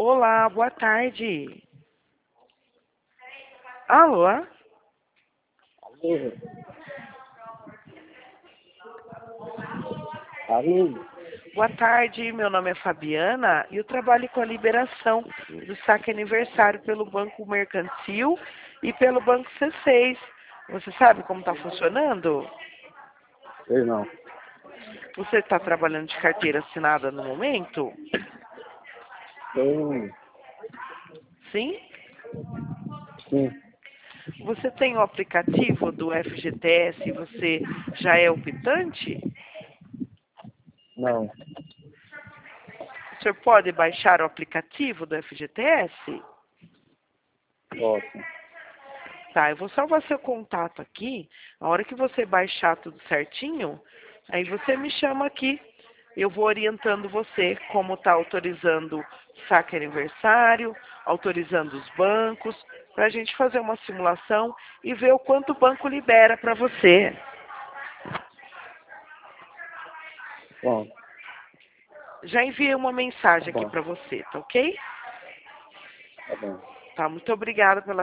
Olá, boa tarde. Alô? Alô? Alô? Boa tarde, meu nome é Fabiana e eu trabalho com a liberação do saque aniversário pelo Banco Mercantil e pelo Banco C6. Você sabe como está funcionando? Sei não. Você está trabalhando de carteira assinada no momento? Tem. Sim? Sim. Você tem o aplicativo do FGTS e você já é optante? Não. O senhor pode baixar o aplicativo do FGTS? Posso. Tá, eu vou salvar seu contato aqui. A hora que você baixar tudo certinho, aí você me chama aqui. Eu vou orientando você como está autorizando saque aniversário, autorizando os bancos, para a gente fazer uma simulação e ver o quanto o banco libera para você. Bom. Já enviei uma mensagem Tá aqui bom. para você, tá ok? Tá bom. Tá, muito obrigada pela